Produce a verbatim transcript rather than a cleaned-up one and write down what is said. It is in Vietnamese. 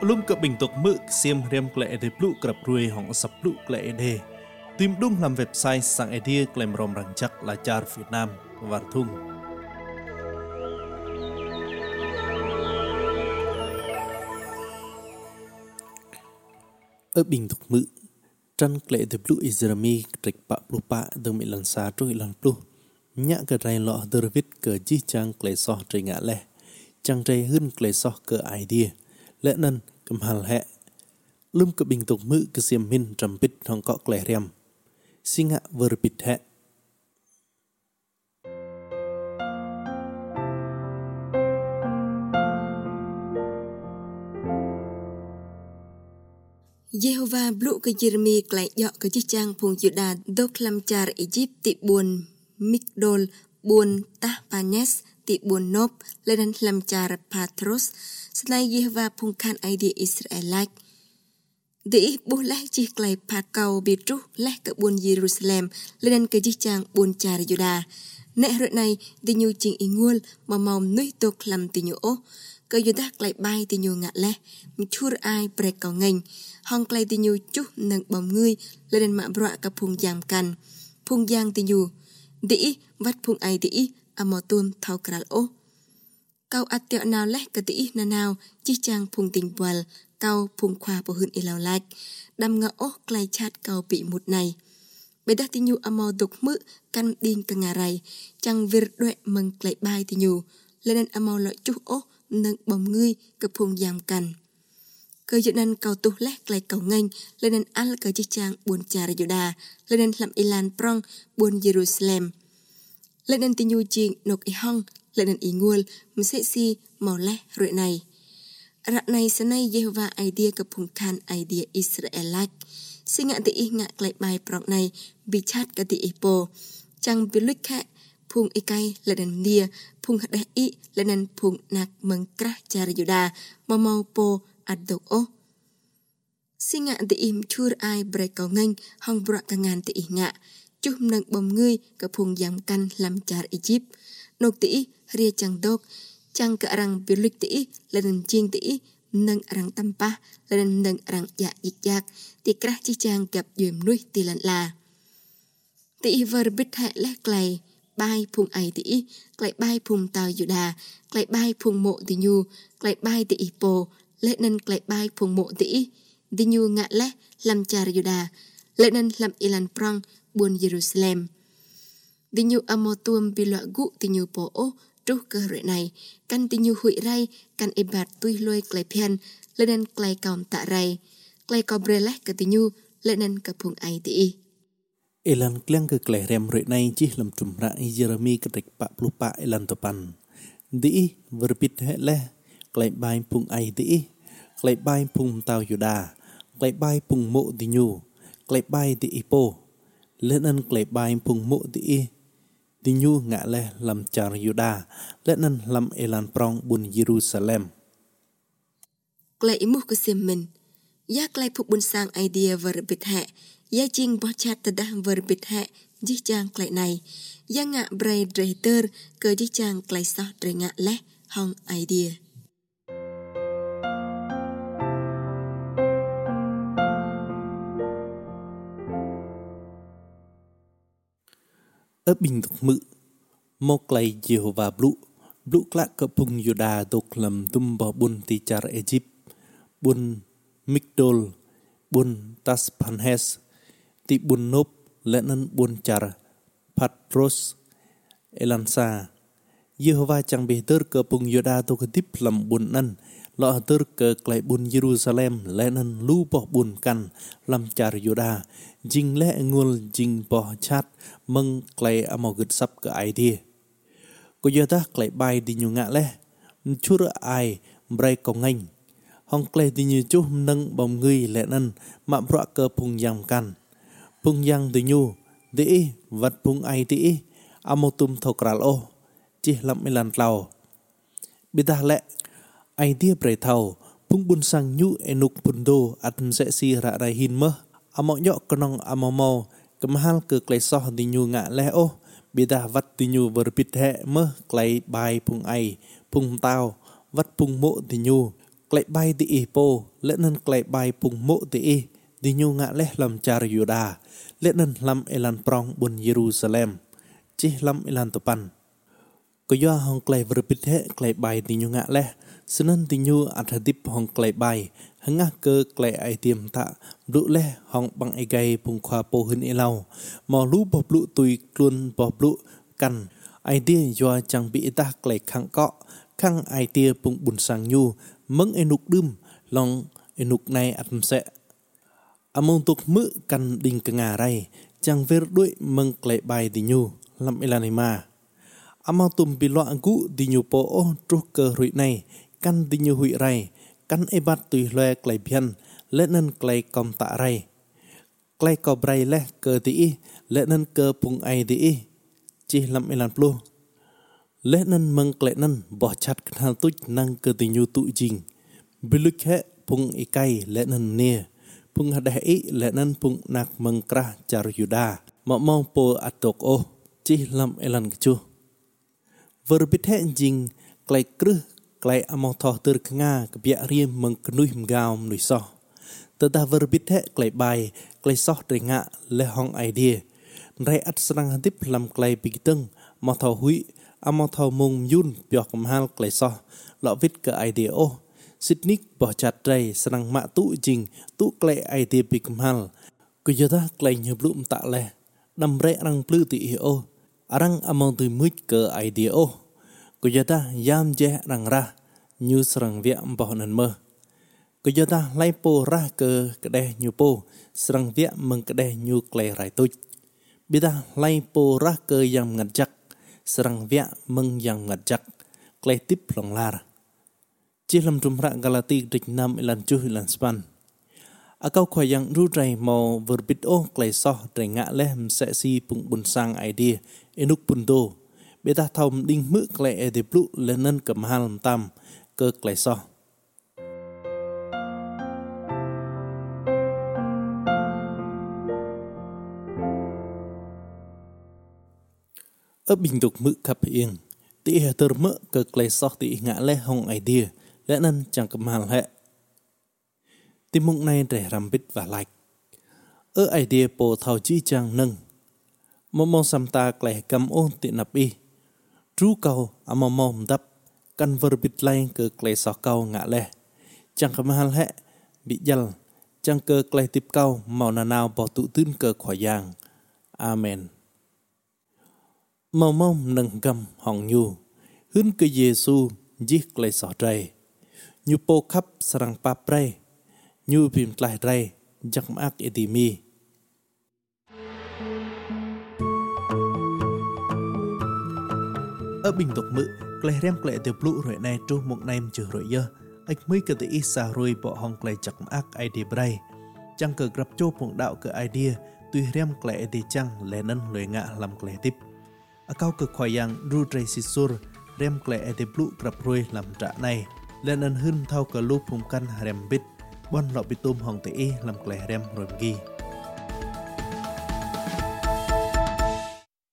Lum cập bình tục mự xiêm rem klệ để plu cập ruồi hỏng sập plu klệ đề. Tìm đúng làm website sang idea klem rom răng chắc là char Việt Nam và thung. Ở bình tục mự trăn klệ để plu Isrami trịch bạ plu bạ đừng bị lần xa trôi lần plu. Nhã cờ rai lọ đơ viết cờ chi trang klệ so trời ngã lẹ. Trang trai hơn klệ so cờ idea. Lẽ nân cầm hal hẹ lum cập bình tục mự cờ xiêm min trầm bít hong cọ klệ rem sinh hạ vơ bít hẹ Jehovah blu ke Jeremy klai yo ke chang phung Juda do klam char Egypt ti buồn Migdol buồn Tahpanes ti buồn Nop lên klam char Patros Snai Jehovah phung khan idea Israelite Di bu leh chi klai pat kau bitru leh ke buồn Jerusalem lên ke chang buồn char Juda nè rồi này di nhu ching ingul mà mom nuôi do klam ti nhu o cơ Juda klai bai ti nhu ngạ leh mchur ai pre kau ngành hong klai ti nhu chút nâng bom ngươi lên mạ bọa cả phung giang can phung giang ti nhu di vắt phung ai di amo tuam thau kral o kau ateo nào leh ka di na nào chi chang phung tình wal kau phung khoa po hun ilau like đam ngã o klai chat kau bị một này bây đã ti nhu amo đục mự căn đinh cả ngà rai chang vir doe mừng klai bai ti nhu lên amo lợi chút o nâng bom ngươi cả phung giang can cơ dự nên cầu tu lét lại cầu ngành lên nên al cơ chi trang buồn chà Juda lên nên làm Ilan prong buồn Jerusalem lên nên tin nhu chiên nộp y hong lên nên y nguol mình sẽ si màu lét rồi này rạng này sáng nay Jehovah idea cập hùng khan idea Israelite sinh ngạn tự y ngạn lại bài prong này bị chat cả tự y po chẳng bị lích khẽ phùng y cay lên nên nia phùng hạt đại y lên nên phùng nạc mừng krah chà Juda màu màu po adok o singa ti im chur ai bre kau nganh hong bra ka ngan ti nga chum nang bom ngươi ka phung yam kan lam char Egypt nok ti ria chang dok chang ka rang bilik ti len ching ti nang rang tampa len nang rang ya yik yak ti krah chi chang kap yum nuôi ti lan la ti ver bit ha le klai bai phung ai ti klai bai phung tao Juda klai bai phung mộ ti nhu klai bai ti po lệ nên klai bai phung mộ ti di nhu ngạ leh lam char Juda lệ nên lam Ilan prong buồn Jerusalem di nhu amo tuam bi loại gu ti nhu po o tru cơ rệ này căn ti nhu hui rai căn ebat tui lôi klai pian lệ nên klai kaum tạ rai klai ko bre leh ka ti nhu lệ nên ka phung ai ti Ilan kleng ke klai rem rệ này chi lam trum ra Jeremy ka trek pa plu pa Ilan topan di verbit he leh klai bai phung ai ti klai bai phung tao Juda klai bai phung mộ ti nhu klai bai ti ipo lên ân klai bai phung mộ ti ti nhu ngạ le lam char Juda lên ân lam Ilan prong bun Jerusalem klai imu ke semen ya klai phuk bun sang idea verbit he ya ching bo chat ta da verbit he ji chang klai này ya ngạ brai dreiter cơ ji chang klai so dre ngạ le hong idea ở bình tục mự một lạy Jehovah blu blu klak ke phung Juda dok lam tum bo bun ti char Egypt bun Migdol bun Tahpanes ti bun Nop lenen bun char Patros Elansa Jehovah chẳng beter ke phung Juda dok tip lam bun nan lo ter ke klai bun Jerusalem lenen lu bo bun kan lam char Juda jing le ngul jing bo chat meng klai amo gud sap ke idea ko yata klai bai di nyu nga le chur ai brai ko nganh hong klai di nyu chu nang bom ngui le nan ma bra ke phung yang kan phung yang di nyu di vat phung ai ti amo tum thokral o chi lam Ilan tlau bida le idea brai thau phung bun sang nyu enuk pundo atm se si ra rai hin mơ amo nhọ konong amo mo kemahal ke klai soh di nyu ngạ le o bida vat di nyu verbit he mơ klai bai phung ai phung tao vat phung mộ di nyu Klek bai ti i po let nan klek bai pung mo ti i di nyu ngạ leh lam char Yuda let nan lam elan prong bun Jerusalem chi lam elan topan ko yo hong klek verpit he klek bai di nyu ngạ leh senan ti nyu athadip hong klek bai hanga ke klek ai tiam ta blu leh hong bang ai gai pung khwa po hin elau mo lu bo blu tui klun bo blu kan ai dia yo chang bi ta klek khang ko khang ai tia pung bun sang nyu meng enuk dum long enuk nai atm se among tuk mu kan ding kenga rai chang ver dui meng klek bai di nyu lam elanima among tum bi lo angu di nyu po o tru ke rui nai kan di nyu hui rai kan ebat tui le klek pian le nan klek kom ta rai klek ko brai le ke ti i le nan ke pung ai di i chi lam elan plu le nan meng klek nan bo chat kan tuj nang ke ti nyu tu jing biluk he pung ikai le nan ne pung hadah i le nan pung nak meng krah jar Yuda mo mong po atok o chi lam elan chu verbit he jing klek krh klek among tho ter nga kbia riem meng knui mgao mnui so ta verbit he klek bai klek soh tre nga le hong idea rai at sang dip lam klek bigteng mo tho hui among tho mung yun pyo kam hal klek soh lo vit ke idea o Sydney bỏ chặt ray sang mạ tụ jing tụ klek idea big kam hal ku yata klek nyu blum ta le dam re rang plu ti o arang among tu muj ke idea o ku yata yam je rang ra nyu sang via bo nan mơ ku yata lai po ra ke kede nyu po sang via meng kede nyu klek rai tuj bida lai po ra ke yang ngat jak sang via meng yang ngat jak klek tip long lar chi lam trum ra galati dik nam ilan chu ilan span akau khoi yang ru rai mo verbit o klek so tre nga le se si pung bun sang idea enuk pundo beta thom ding mu klek e de plu lenan kam hal tam ke klek so ở bình tục mự khắp yên tị hệ tơ mỡ cơ klek so tị ngã le hong idea lẽ nên chẳng cầm hal hệ tim mộng này để làm bít và lạch ở idea po thao chi chang nâng mong mong sam ta klek cầm ôn tị nạp y tru cầu among mong đắp căn vơ bít lai cơ klek so cầu ngã le chẳng cầm hal hệ bị dal chẳng cơ klek tiếp cầu màu nào nào bỏ tụ tin cơ khỏi giang amen mong mong nâng cầm hong nhu hưn cơ Giêsu giết klek so trai nhu po khắp sarang pa pray nhu pim tlai trai jak mak etimi ở bình tục mự klek rem klek te plu rồi nay tru mok naim chư rồi ye ách mới cơ te isa rồi bỏ hong klek jak mak idea bray chang cơ grab cho pung đạo cơ idea tuy rem klek te chang le nan loi nga lam klek tip akau cơ khoy yang ru trai sisur rem klek te plu grab rồi làm trả này lên ân hưng thao cờ lu phùng căn rem bít bon lọ bị tôm hong te làm klek rem rồi gi